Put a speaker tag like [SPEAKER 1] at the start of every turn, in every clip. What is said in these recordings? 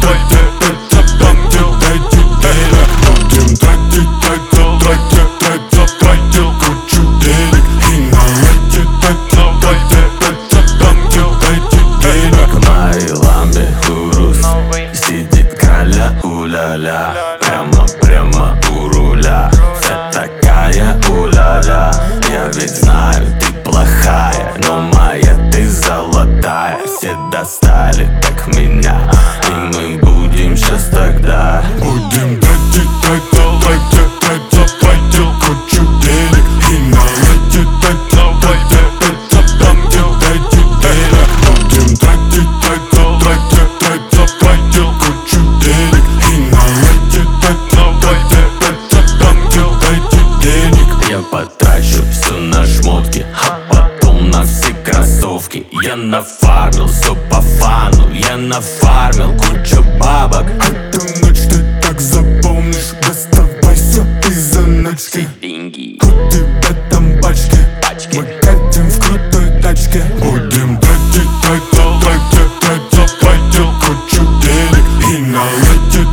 [SPEAKER 1] Будем тратил кучу денег и дайте денег.
[SPEAKER 2] В моей ламбе урус сидит Краля, уля-ля. Прямо у руля, вся такая уля-ля. Я ведь знаю, ты плохая, но моя ты золотая. Все достали так меня, и мы будем сейчас тогда.
[SPEAKER 1] Будем тратил кучу денег и дайте денег. Будем тратил кучу денег и дайте денег.
[SPEAKER 2] Я потрачу все на шмотки, а потом на все кроссовки. Я нафармил все по фану, я нафармил кучу бабок.
[SPEAKER 1] Эту ночь ты так запомнишь, доставай все из заначки.
[SPEAKER 2] Деньги,
[SPEAKER 1] У тебя там пачки, мы катим в крутой тачке. Будем тратил кучу денег и дайте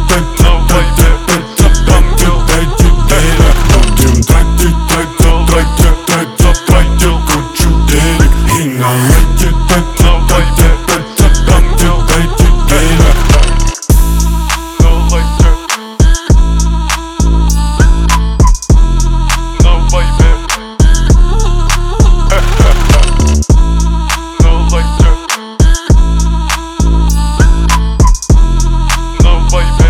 [SPEAKER 1] денег. Будем тратил кучу денег и дайте денег.
[SPEAKER 3] No, baby.